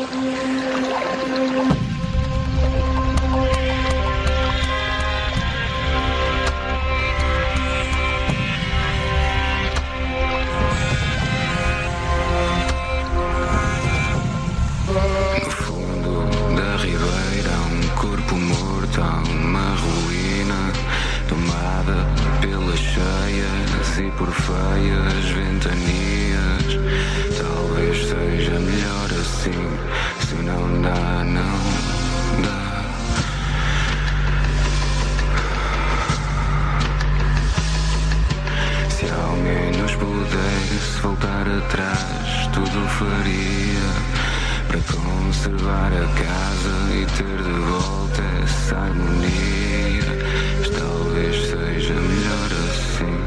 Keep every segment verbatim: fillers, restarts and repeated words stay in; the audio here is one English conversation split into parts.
E por feias ventanias, talvez seja melhor assim. Se não dá, não dá. Se alguém nos pudesse voltar atrás, tudo faria para conservar a casa e ter de volta essa harmonia. Mas talvez seja melhor assim.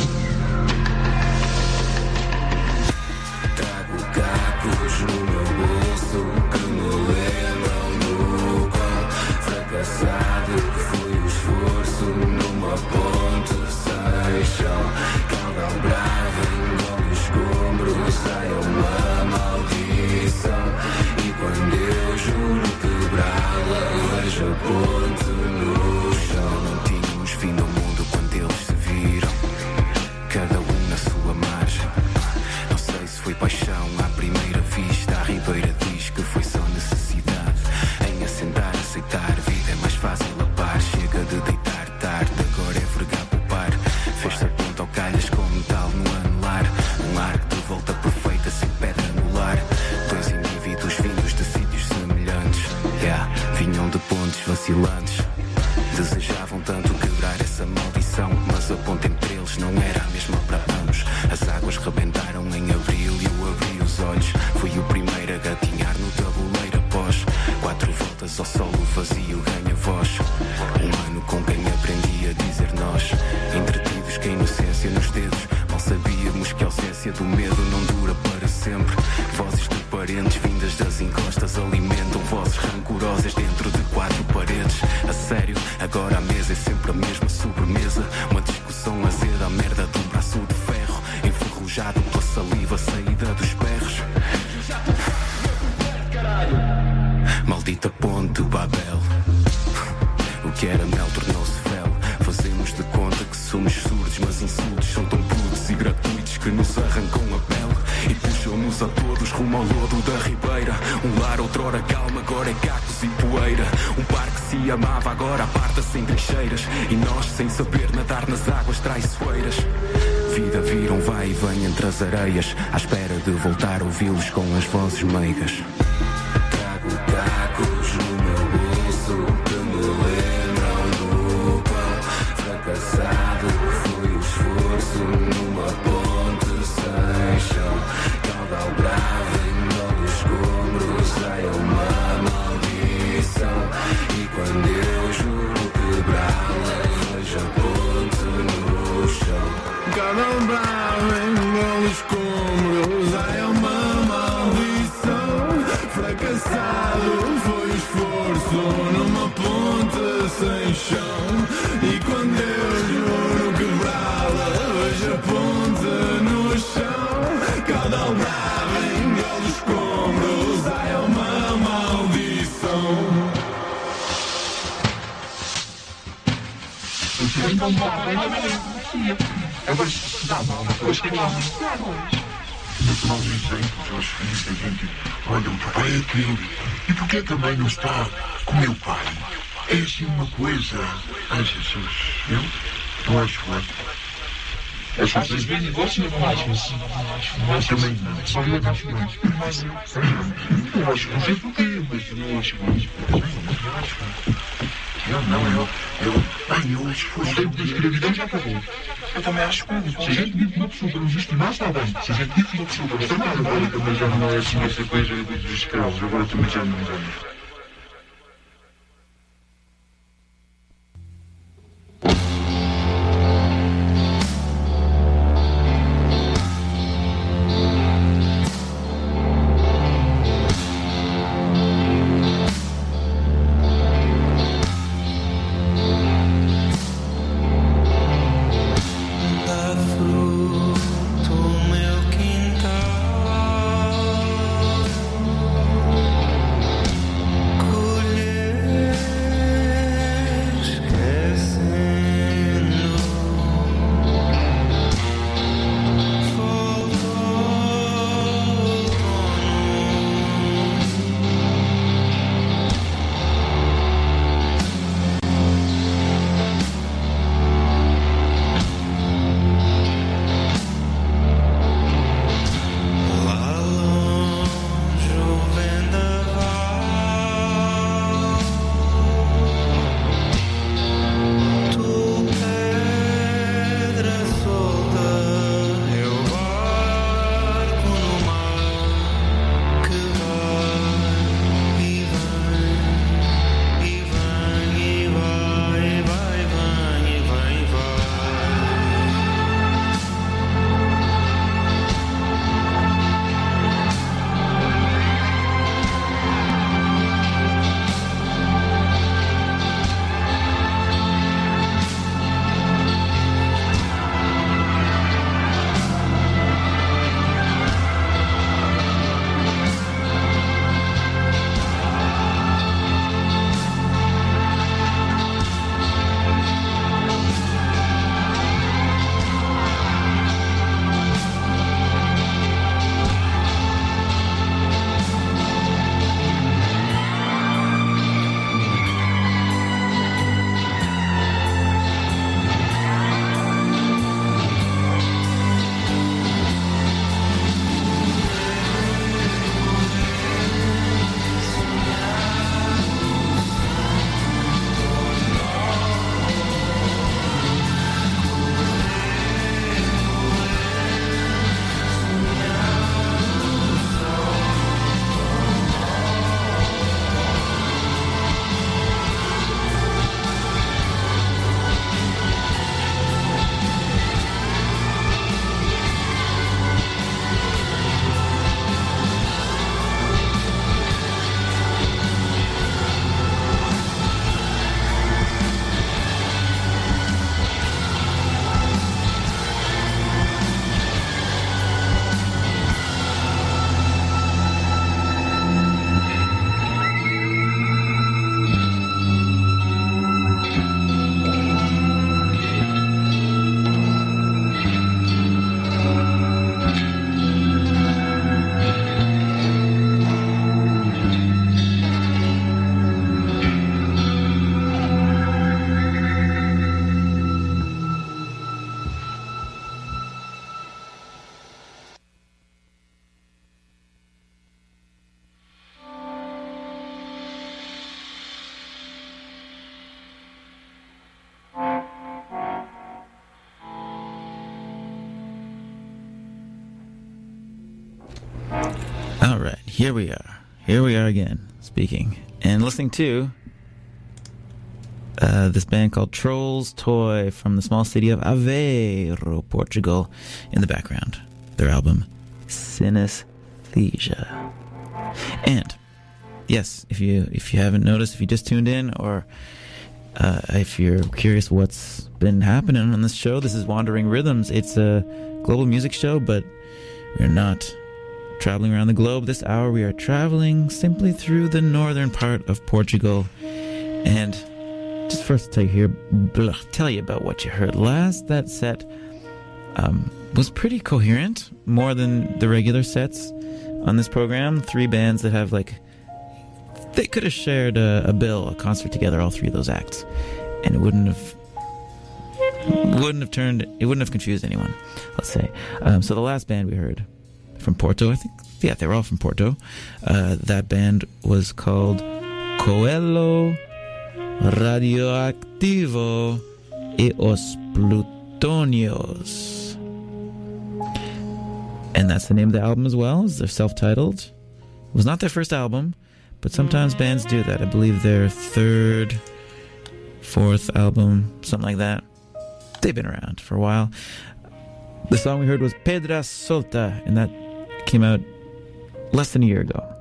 No meu bolso que me lembram do quão fracassado foi o esforço numa ponte sem chão. Caudal bravo, engole escombros, sai uma maldição. E quando eu juro quebrá-la, vejo a ponte no chão. Não tínhamos fim do mundo quando eles se viram, cada um na sua margem. Não sei se foi paixão à primeira vista. A Ribeira diz que foi só necessidade em assentar, aceitar. Vida é mais fácil a par. Chega de deitar tarde, agora é vergar poupar. Fez-se a ponta ao calhas com metal no anular. Um arco de volta perfeita sem pedra no lar. Dois indivíduos vindos de sítios semelhantes, yeah, vinham de pontes vacilantes. Desejavam tanto quebrar essa maldição, mas a ponte entre eles não era a mesma para ambos. As águas rebentaram em abril e eu abri os olhos. Fui o primeiro a gatinhar no tabuleiro após quatro voltas ao solo vazio ganha voz. Um ano com quem aprendi a dizer nós, entretidos com a inocência nos dedos. Mal sabíamos que a ausência do medo não dura para sempre. Vozes de parentes vindas das encostas alimentam vozes rancorosas dentro de quatro paredes. A sério, agora a mesa é sempre a mesma sobremesa. Uma discussão azeda, a merda de um braço de ferro enferrujado pela saliva saída dos berros. Maldita ponte Babel. O que era mel tornou-se fel. Fazemos de conta que somos surdos, mas insultos são tão brutos e gratuitos que nos arrancam a pele e puxam-nos a todos rumo ao lodo da ribeira. Um lar outrora calma, agora é cacos e poeira. Um par que se amava, agora aparta-se em trincheiras. E nós, sem saber nadar nas águas traiçoeiras. Vida vira um vai e vem entre as areias, à espera de voltar a ouvi-los com as vozes meigas. Trago cacos no meu bolso que me lembram do quão fracassado foi o esforço numa ponte sem chão. Caudal bravo, engole escombros, sai uma maldição. E quando eu juro quebrá-la, vejo a ponte no chão. Caudal bravo, engole escombros, ai é uma maldição. Fracassado foi o esforço numa ponte sem chão. E quando eu juro quebrá-la, vejo a ponte no chão. Caudal bravo, engole escombros, ai é uma maldição. Elas davam depois que lá nos maus exemplos aos filhos da gente. Olha, o teu pai é aquele. E porquê é que a mãe não está com o meu pai? É assim uma coisa. Ai, Jesus, eu não acho forte. Achas bem negócio ou não achas? Mas também não. Só eu acho mais. Mas eu acho que não sei porquê, mas eu acho mais. Eu acho Eu não, eu. Eu. Ai, eu esforço. O tempo da escravidão já acabou. Eu também acho que. Se a gente vive uma pessoa para nos estimar, está bem. Se a gente vive uma pessoa para nos estimar, Agora também já não é assim essa coisa dos escravos. Agora também já não é. Fruto meu quintal. All right, here we are. Here we are again, speaking and listening to uh, this band called Trolls Toy from the small city of Aveiro, Portugal, in the background. Their album, Synesthesia. And, yes, if you if you haven't noticed, if you just tuned in, or uh, if you're curious what's been happening on this show, this is Wandering Rhythms. It's a global music show, but we're not traveling around the globe. This hour we are traveling simply through the northern part of Portugal. And just first tell you here, blah, tell you about what you heard last. That set um, was pretty coherent, more than the regular sets on this program. Three bands that have like, they could have shared a, a bill, a concert together, all three of those acts, and it wouldn't have wouldn't have turned, it wouldn't have confused anyone, let's say. Um, so the last band we heard from Porto, I think, yeah, they were all from Porto. Uh, that band was called Coelho Radioactivo e os Plutonios. And that's the name of the album as well. They're self-titled. It was not their first album, but sometimes bands do that. I believe their third, fourth album, something like that. They've been around for a while. The song we heard was Pedra Solta, and that came out less than a year ago.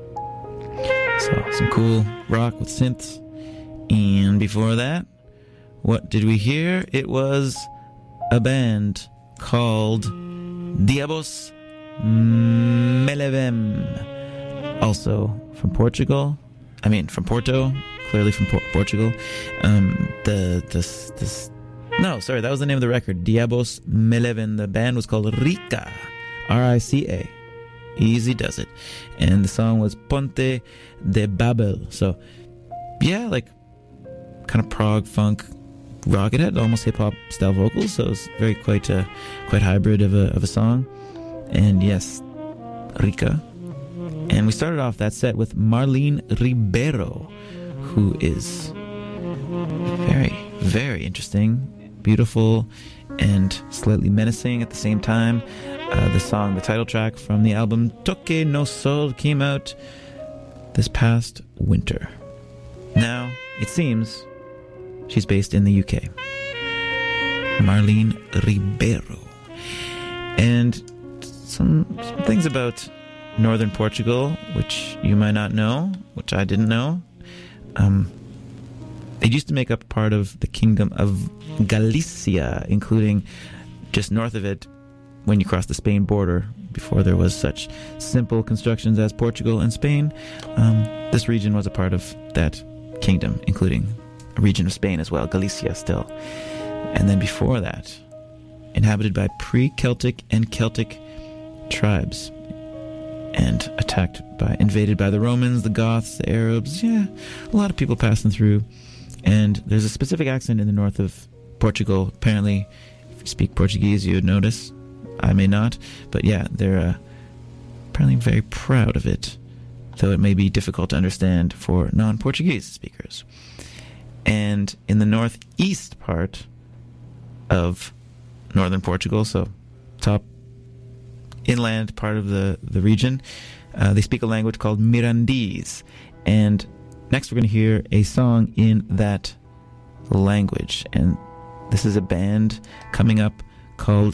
So, some cool rock with synths. And before that, what did we hear? It was a band called Diabos Melevem, also from Portugal. I mean, from Porto, clearly from Por- Portugal. Um, the this this no, sorry, that was the name of the record. Diabos Melevem. The band was called Rica, R I C A. Easy does it. And the song was Ponte de Babel. So, yeah, like kind of prog funk rock. It had almost hip hop style vocals, so it's very quite uh, quite hybrid of a of a song. And yes, Rica. And we started off that set with Marlene Ribeiro, who is very, very interesting, beautiful, and slightly menacing at the same time. Uh, the song, the title track from the album Toque no Sol, came out this past winter. Now, it seems she's based in the U K. Marlene Ribeiro. And some, some things about northern Portugal, which you might not know, which I didn't know. Um, it used to make up part of the kingdom of Galicia, including just north of it, when you cross the Spain border, before there was such simple constructions as Portugal and Spain, um, this region was a part of that kingdom, including a region of Spain as well, Galicia still. And then before that, inhabited by pre-Celtic and Celtic tribes, and attacked by, invaded by the Romans, the Goths, the Arabs, yeah, a lot of people passing through. And there's a specific accent in the north of Portugal. Apparently, if you speak Portuguese, you would notice. I may not, but yeah, they're uh, apparently very proud of it, though it may be difficult to understand for non-Portuguese speakers. And in the northeast part of northern Portugal, so top inland part of the, the region, uh, they speak a language called Mirandese. And next we're going to hear a song in that language. And this is a band coming up called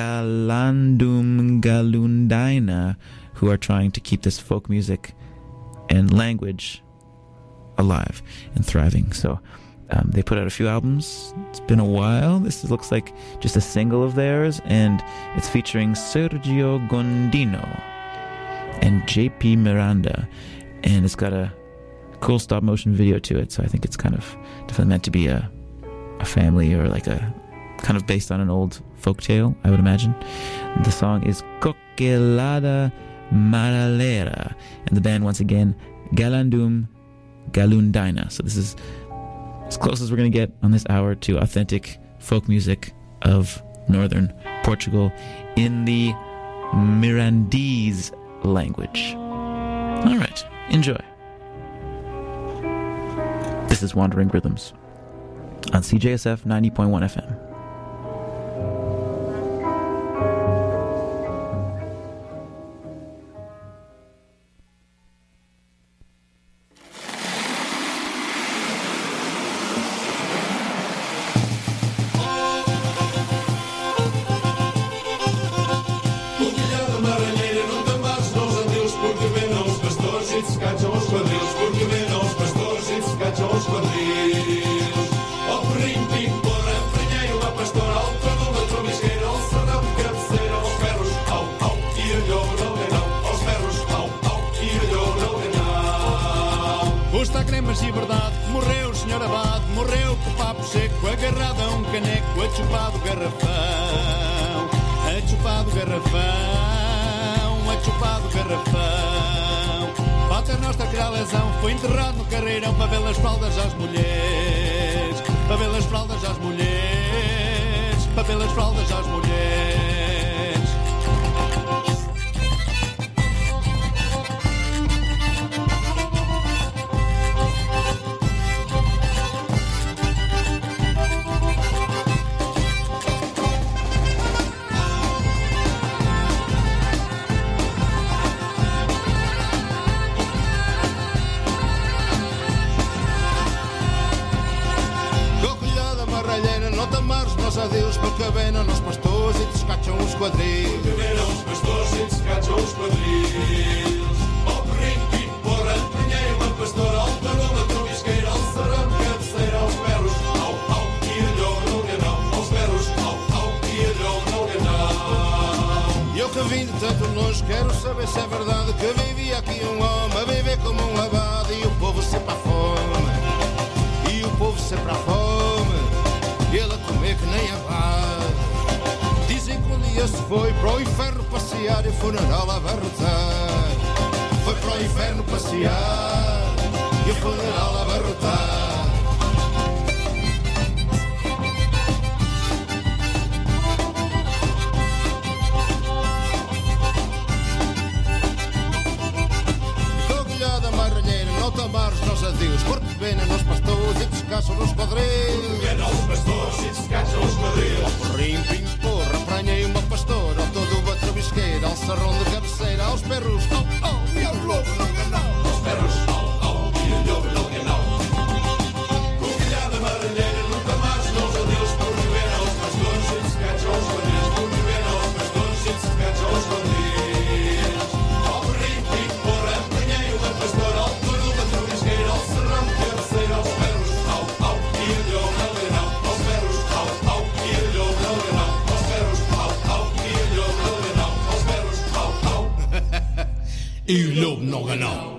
Galandum Galundaina, who are trying to keep this folk music and language alive and thriving. So um, they put out a few albums. It's been a while. This looks like just a single of theirs, and it's featuring Sergio Gondino and J P Miranda, and it's got a cool stop motion video to it. So I think it's kind of definitely meant to be a a family, or like a kind of based on an old folk tale, I would imagine. The song is Coquelada Maralera, and the band, once again, Galandum Galundaina. So this is as close as we're going to get on this hour to authentic folk music of northern Portugal in the Mirandese language. All right, enjoy. This is Wandering Rhythms on C J S F ninety point one F M. mas e verdade que morreu o senhor Abade, morreu com o papo seco, agarrado a um caneco, a chupar do garrafão, a chupar do garrafão, a chupar do garrafão. Pater Noster, que a lesão foi enterrado no carreirão para ver as fraldas às mulheres, para ver as fraldas às mulheres, para ver as fraldas às mulheres. Adeus, porque venam nos pastores e descacham os quadris. Porque venam os pastores e descacham os quadris. Ó perrinho, pico, porra, pinheiro, uma pastora, ao paroma, trovisqueira, ao sarão, cabeceira, aos berros, au, au, ilhou, no ganão, aos berros, au, au, ilhou, no ganão. E eu que vim de tanto longe, quero saber se é verdade que vivia aqui um homem, a viver como um abade, e o povo sempre à fome, e o povo sempre à fome. Ele a comer que nem abade. Dizem que um dia se foi para o inferno passear e o funeral a abarrotar. Foi para o inferno passear e o funeral a abarrotar. Coguilhada marranheira, não tamares nos adeus, porque pena nos pastores e descaçam nos quadris. Pena os pastores e descaçam os quadris. Rim, pim, porra, pranhei uma pastora, ao todo uma trabisqueira, ao sarrão de cabeceira, aos perros, au, au, e ao lobo não ganau. Aos perros, au, au, e ao lobo não ganau. Coguilhada marranheira, nunca mais nos adeus, porque pena os pastores e descaçam os quadris. Porque pena os pastores e descaçam os quadris. Ao rim, pim, porra, pranhei uma pastora, ao todo uma trabisqueira, ao sarrão de cabeceira, aos perros, au, au, e ao lobo não ganau. Aos perros, au, au, e ao lobo não ganau. Aos perros, au, au, e ao lobo não ganau. Aos perros, au, au, e o lobo não ganau.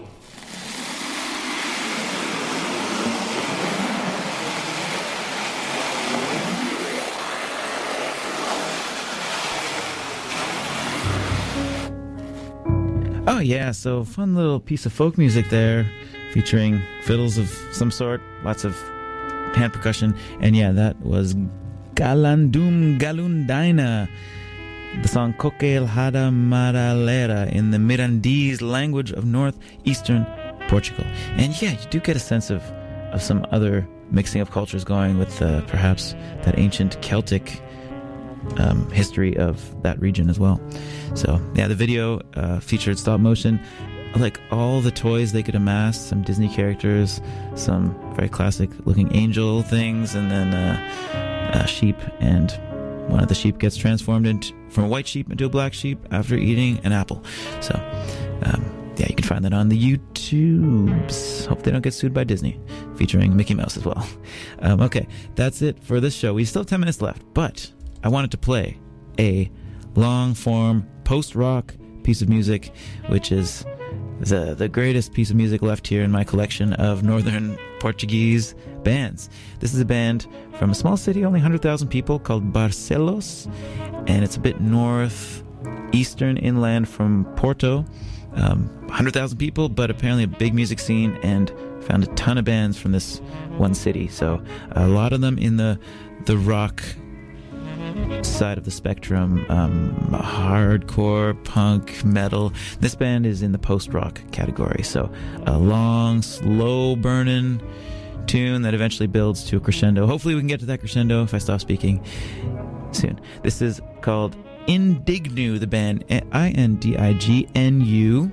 Oh yeah, so fun little piece of folk music there, featuring fiddles of some sort, lots of hand percussion, and yeah, that was Galandum Galundaina, the song Coquel Hada Maralera in the Mirandese language of northeastern Portugal. And yeah, you do get a sense of, of some other mixing of cultures going with uh, perhaps that ancient Celtic um, history of that region as well. So yeah, the video uh, featured stop motion, like all the toys they could amass, some Disney characters, some very classic looking angel things, and then uh, a sheep, and one of the sheep gets transformed into, from a white sheep into a black sheep after eating an apple. So um, yeah, you can find that on the YouTubes. Hope they don't get sued by Disney, featuring Mickey Mouse as well. Um, okay, that's it for this show. We still have ten minutes left, but I wanted to play a long-form post-rock piece of music, which is the the greatest piece of music left here in my collection of northern Portuguese bands. This is a band from a small city, only one hundred thousand people, called Barcelos, and it's a bit northeastern inland from Porto. Um, one hundred thousand people, but apparently a big music scene, and found a ton of bands from this one city. So a lot of them in the the rock side of the spectrum, um, hardcore, punk, metal. This band is in the post-rock category. So a long, slow-burning tune that eventually builds to a crescendo. Hopefully we can get to that crescendo if I stop speaking soon. This is called Indignu, the band, I N D I G N U,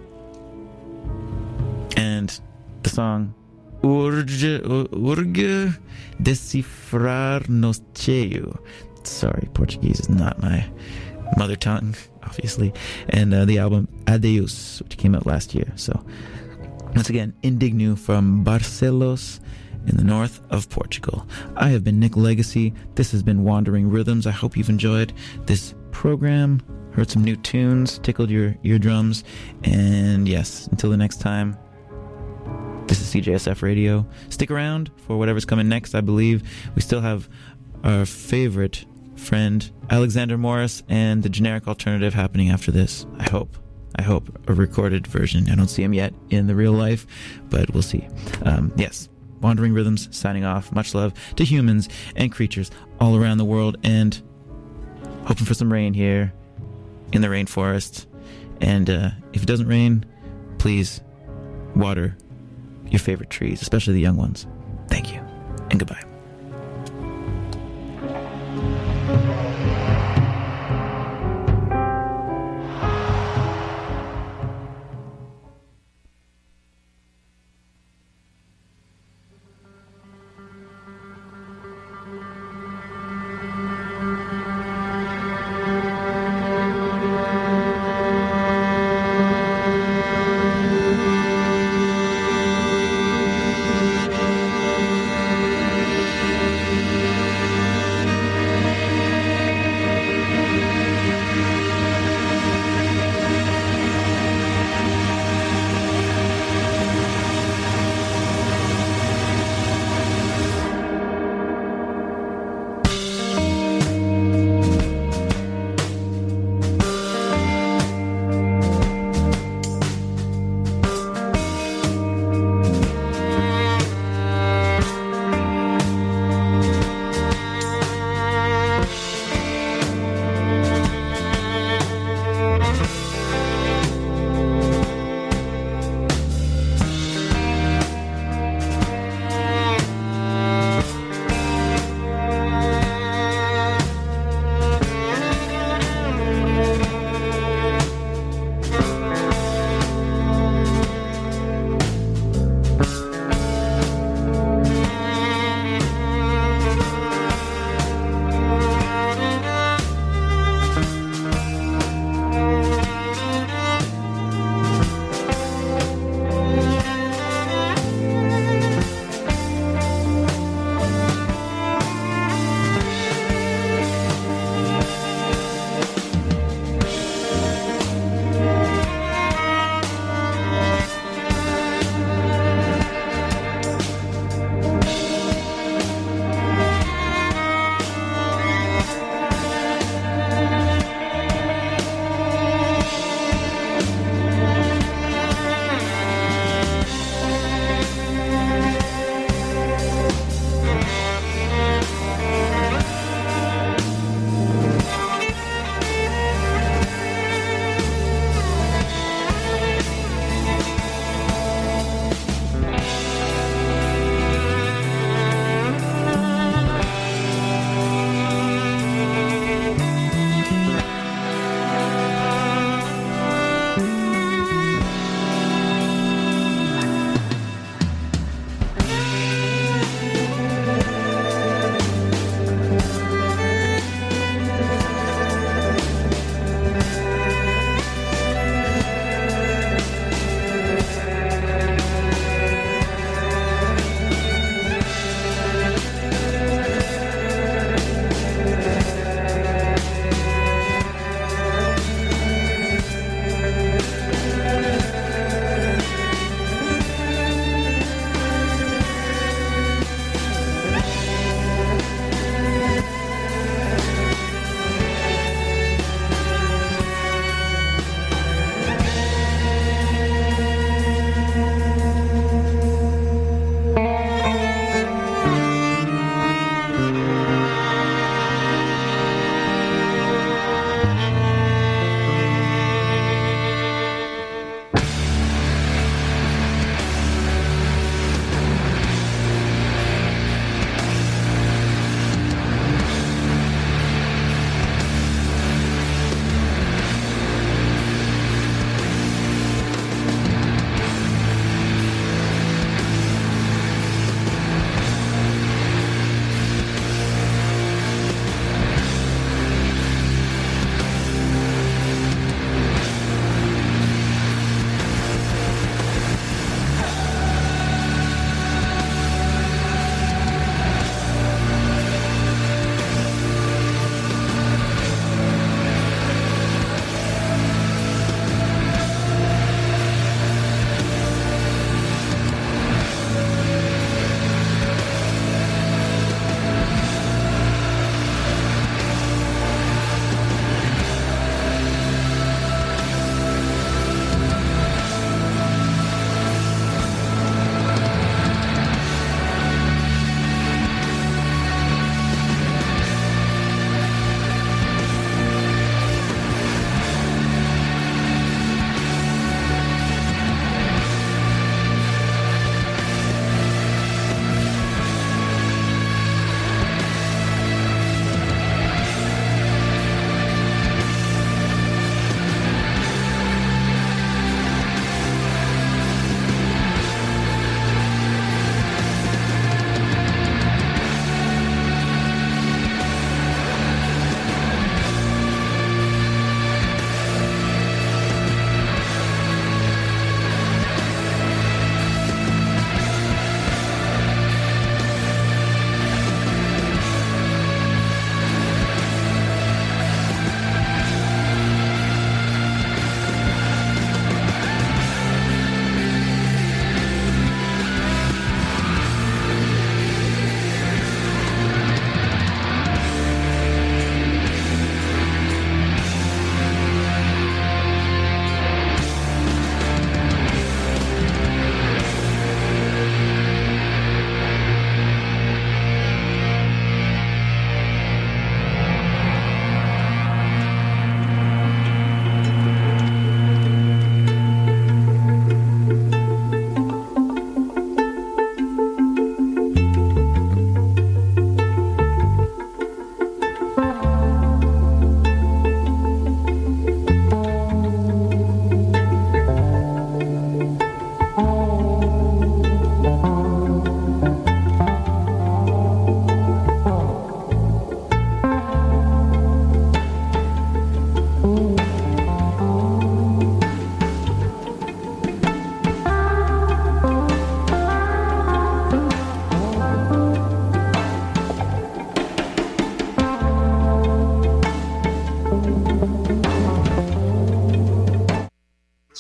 and the song Urge, Urge Decifrar Nos Cheio. Sorry, Portuguese is not my mother tongue, obviously. And uh, the album Adeus, which came out last year. So, once again, Indignu from Barcelos in the north of Portugal. I have been Nick Legacy. This has been Wandering Rhythms. I hope you've enjoyed this program, heard some new tunes, tickled your eardrums. And yes, until the next time, This is C J S F Radio. Stick around for whatever's coming next. I believe we still have our favorite friend, Alexander Morris, and the Generic Alternative happening after this. I hope. I hope. A recorded version. I don't see him yet in the real life, but we'll see. Um, yes. Wandering Rhythms signing off. Much love to humans and creatures all around the world, and hoping for some rain here in the rainforest. And uh, if it doesn't rain, please water your favorite trees, especially the young ones. Thank you, and goodbye.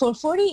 twelve forty